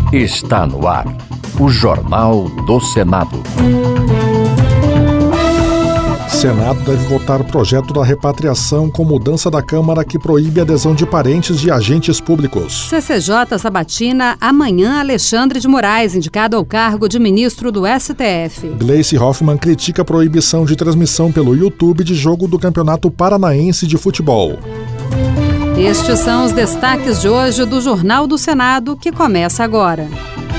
Está no ar o Jornal do Senado. Senado deve votar projeto da repatriação com mudança da Câmara que proíbe a adesão de parentes de agentes públicos. CCJ sabatina amanhã Alexandre de Moraes, indicado ao cargo de ministro do STF. Gleice Hoffmann critica a proibição de transmissão pelo YouTube de jogo do Campeonato Paranaense de Futebol. Estes são os destaques de hoje do Jornal do Senado, que começa agora.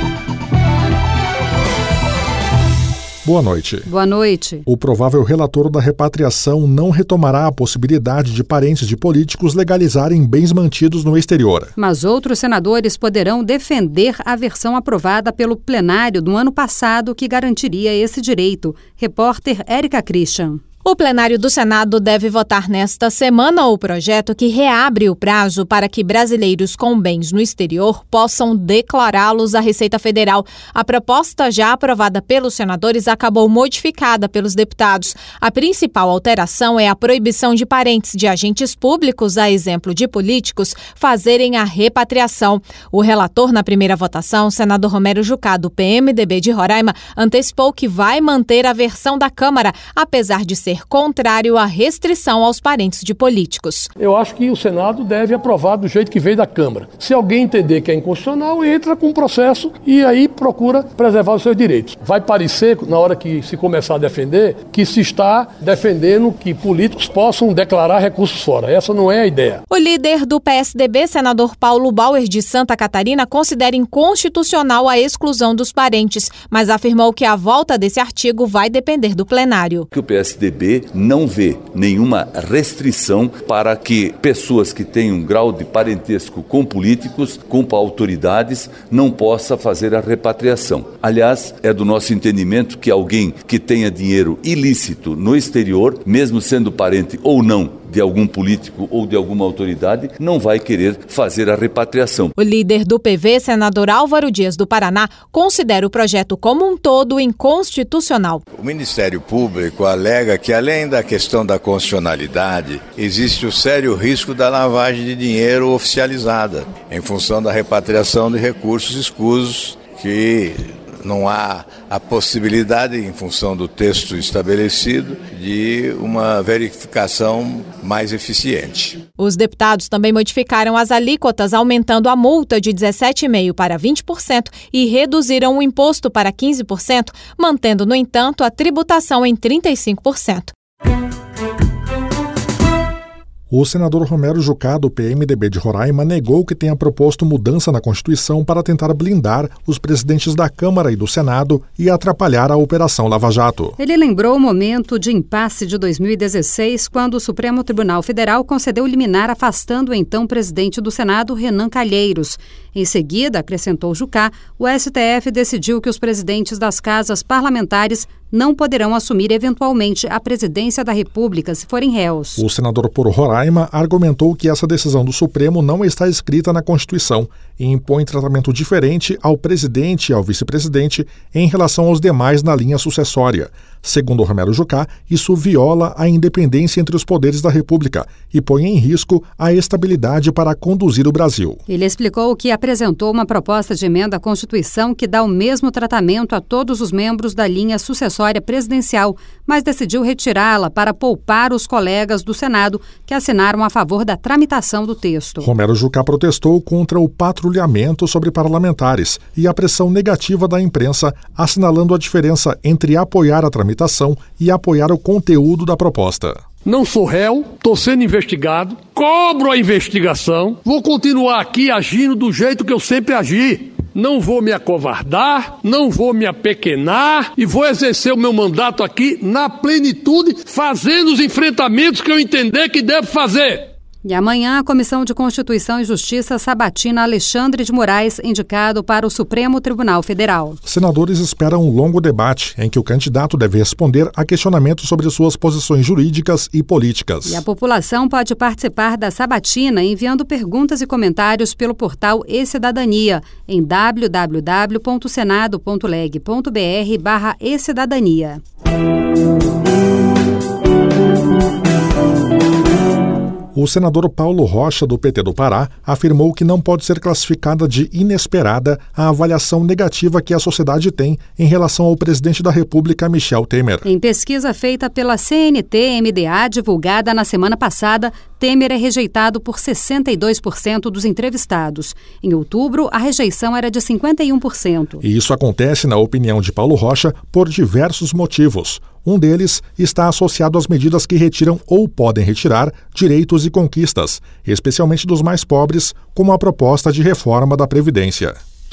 Boa noite. Boa noite. O provável relator da repatriação não retomará a possibilidade de parentes de políticos legalizarem bens mantidos no exterior. Mas outros senadores poderão defender a versão aprovada pelo plenário do ano passado que garantiria esse direito. Repórter Érica Christian. O plenário do Senado deve votar nesta semana o projeto que reabre o prazo para que brasileiros com bens no exterior possam declará-los à Receita Federal. A proposta, já aprovada pelos senadores, acabou modificada pelos deputados. A principal alteração é a proibição de parentes de agentes públicos, a exemplo de políticos, fazerem a repatriação. O relator na primeira votação, o senador Romero Jucá, do PMDB de Roraima, antecipou que vai manter a versão da Câmara, apesar de ser contrário à restrição aos parentes de políticos. Eu acho que o Senado deve aprovar do jeito que veio da Câmara. Se alguém entender que é inconstitucional, entra com um processo e aí procura preservar os seus direitos. Vai parecer, na hora que se começar a defender, que se está defendendo que políticos possam declarar recursos fora. Essa não é a ideia. O líder do PSDB, senador Paulo Bauer, de Santa Catarina, considera inconstitucional a exclusão dos parentes, mas afirmou que a volta desse artigo vai depender do plenário. Que o PSDB não vê nenhuma restrição para que pessoas que têm um grau de parentesco com políticos, com autoridades, não possa fazer a repatriação. Aliás, é do nosso entendimento que alguém que tenha dinheiro ilícito no exterior, mesmo sendo parente ou não de algum político ou de alguma autoridade, não vai querer fazer a repatriação. O líder do PV, senador Álvaro Dias do Paraná, considera o projeto como um todo inconstitucional. O Ministério Público alega que, além da questão da constitucionalidade, existe o sério risco da lavagem de dinheiro oficializada, em função da repatriação de recursos escusos que não há a possibilidade, em função do texto estabelecido, de uma verificação mais eficiente. Os deputados também modificaram as alíquotas, aumentando a multa de 17,5% para 20% e reduziram o imposto para 15%, mantendo, no entanto, a tributação em 35%. O senador Romero Jucá, do PMDB de Roraima, negou que tenha proposto mudança na Constituição para tentar blindar os presidentes da Câmara e do Senado e atrapalhar a Operação Lava Jato. Ele lembrou o momento de impasse de 2016, quando o Supremo Tribunal Federal concedeu liminar afastando o então presidente do Senado, Renan Calheiros. Em seguida, acrescentou Jucá, o STF decidiu que os presidentes das casas parlamentares não poderão assumir eventualmente a presidência da República se forem réus. O senador por Roraima argumentou que essa decisão do Supremo não está escrita na Constituição e impõe tratamento diferente ao presidente e ao vice-presidente em relação aos demais na linha sucessória. Segundo Romero Jucá, isso viola a independência entre os poderes da República e põe em risco a estabilidade para conduzir o Brasil. Ele explicou que apresentou uma proposta de emenda à Constituição que dá o mesmo tratamento a todos os membros da linha sucessória presidencial, mas decidiu retirá-la para poupar os colegas do Senado que assinaram a favor da tramitação do texto. Romero Jucá protestou contra o patrulhamento sobre parlamentares e a pressão negativa da imprensa, assinalando a diferença entre apoiar a tramitação e apoiar o conteúdo da proposta. Não sou réu, estou sendo investigado, cobro a investigação, vou continuar aqui agindo do jeito que eu sempre agi. Não vou me acovardar, não vou me apequenar e vou exercer o meu mandato aqui na plenitude, fazendo os enfrentamentos que eu entender que devo fazer. E amanhã a Comissão de Constituição e Justiça sabatina Alexandre de Moraes, indicado para o Supremo Tribunal Federal. Senadores esperam um longo debate em que o candidato deve responder a questionamentos sobre suas posições jurídicas e políticas. E a população pode participar da sabatina enviando perguntas e comentários pelo portal E-Cidadania em www.senado.leg.br/ecidadania. O senador Paulo Rocha, do PT do Pará, afirmou que não pode ser classificada de inesperada a avaliação negativa que a sociedade tem em relação ao presidente da República, Michel Temer. Em pesquisa feita pela CNT-MDA, divulgada na semana passada, Temer é rejeitado por 62% dos entrevistados. Em outubro, a rejeição era de 51%. E isso acontece, na opinião de Paulo Rocha, por diversos motivos. Um deles está associado às medidas que retiram ou podem retirar direitos e conquistas, especialmente dos mais pobres, como a proposta de reforma da Previdência.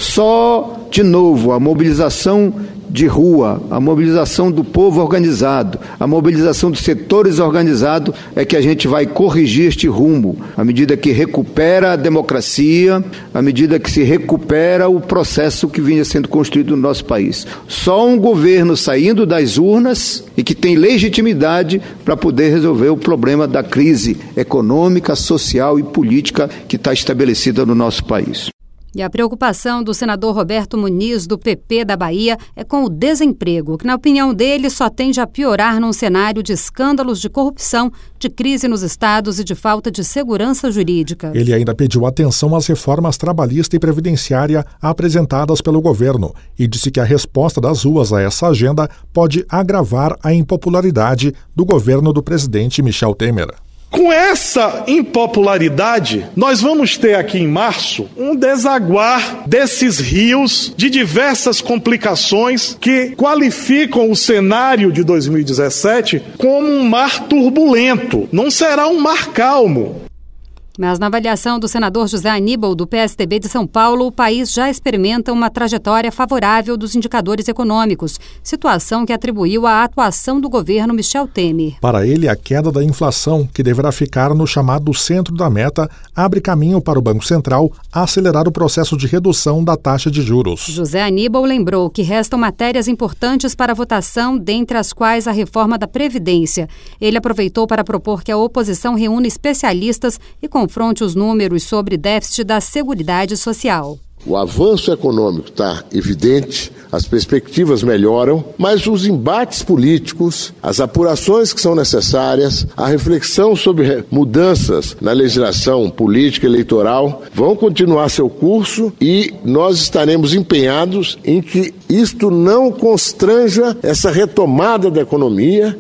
Só, de novo, a mobilização de rua, a mobilização do povo organizado, a mobilização dos setores organizados é que a gente vai corrigir este rumo, à medida que recupera a democracia, à medida que se recupera o processo que vinha sendo construído no nosso país. Só um governo saindo das urnas e que tem legitimidade para poder resolver o problema da crise econômica, social e política que está estabelecida no nosso país. E a preocupação do senador Roberto Muniz, do PP da Bahia, é com o desemprego, que, na opinião dele, só tende a piorar num cenário de escândalos de corrupção, de crise nos estados e de falta de segurança jurídica. Ele ainda pediu atenção às reformas trabalhista e previdenciária apresentadas pelo governo e disse que a resposta das ruas a essa agenda pode agravar a impopularidade do governo do presidente Michel Temer. Com essa impopularidade, nós vamos ter aqui em março um desaguar desses rios de diversas complicações que qualificam o cenário de 2017 como um mar turbulento. Não será um mar calmo. Mas na avaliação do senador José Aníbal, do PSDB de São Paulo, o país já experimenta uma trajetória favorável dos indicadores econômicos, situação que atribuiu à atuação do governo Michel Temer. Para ele, a queda da inflação, que deverá ficar no chamado centro da meta, abre caminho para o Banco Central acelerar o processo de redução da taxa de juros. José Aníbal lembrou que restam matérias importantes para votação, dentre as quais a reforma da Previdência. Ele aproveitou para propor que a oposição reúna especialistas e confronte os números sobre déficit da Seguridade Social. O avanço econômico está evidente, as perspectivas melhoram, mas os embates políticos, as apurações que são necessárias, a reflexão sobre mudanças na legislação política eleitoral vão continuar seu curso e nós estaremos empenhados em que isto não constranja essa retomada da economia.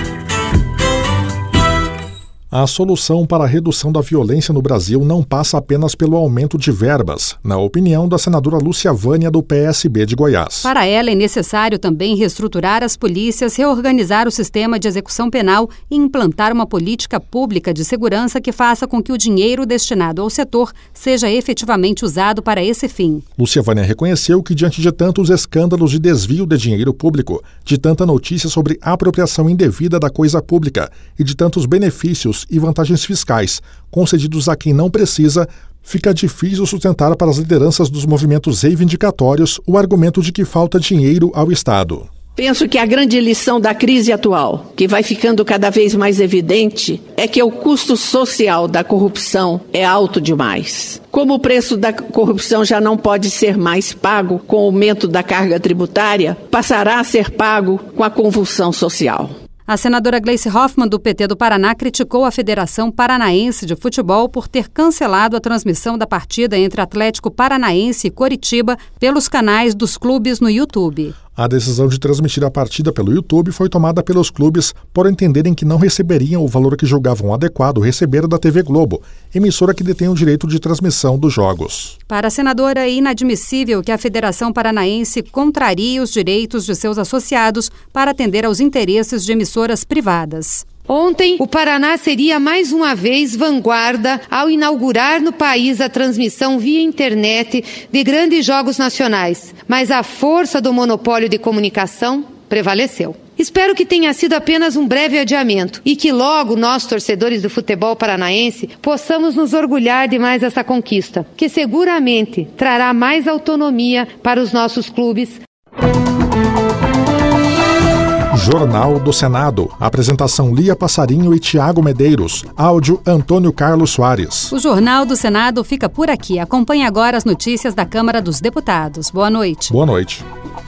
A solução para a redução da violência no Brasil não passa apenas pelo aumento de verbas, na opinião da senadora Lúcia Vânia, do PSB de Goiás. Para ela, é necessário também reestruturar as polícias, reorganizar o sistema de execução penal e implantar uma política pública de segurança que faça com que o dinheiro destinado ao setor seja efetivamente usado para esse fim. Lúcia Vânia reconheceu que, diante de tantos escândalos de desvio de dinheiro público, de tanta notícia sobre apropriação indevida da coisa pública e de tantos benefícios e vantagens fiscais concedidos a quem não precisa, fica difícil sustentar para as lideranças dos movimentos reivindicatórios o argumento de que falta dinheiro ao Estado. Penso que a grande lição da crise atual, que vai ficando cada vez mais evidente, é que o custo social da corrupção é alto demais. Como o preço da corrupção já não pode ser mais pago com o aumento da carga tributária, passará a ser pago com a convulsão social. A senadora Gleice Hoffmann, do PT do Paraná, criticou a Federação Paranaense de Futebol por ter cancelado a transmissão da partida entre Atlético Paranaense e Coritiba pelos canais dos clubes no YouTube. A decisão de transmitir a partida pelo YouTube foi tomada pelos clubes por entenderem que não receberiam o valor que julgavam adequado receber da TV Globo, emissora que detém o direito de transmissão dos jogos. Para a senadora, é inadmissível que a Federação Paranaense contrarie os direitos de seus associados para atender aos interesses de emissoras privadas. Ontem, o Paraná seria mais uma vez vanguarda ao inaugurar no país a transmissão via internet de grandes jogos nacionais, mas a força do monopólio de comunicação prevaleceu. Espero que tenha sido apenas um breve adiamento e que logo nós, torcedores do futebol paranaense, possamos nos orgulhar de mais essa conquista, que seguramente trará mais autonomia para os nossos clubes. Jornal do Senado. Apresentação Lia Passarinho e Tiago Medeiros. Áudio Antônio Carlos Soares. O Jornal do Senado fica por aqui. Acompanhe agora as notícias da Câmara dos Deputados. Boa noite. Boa noite.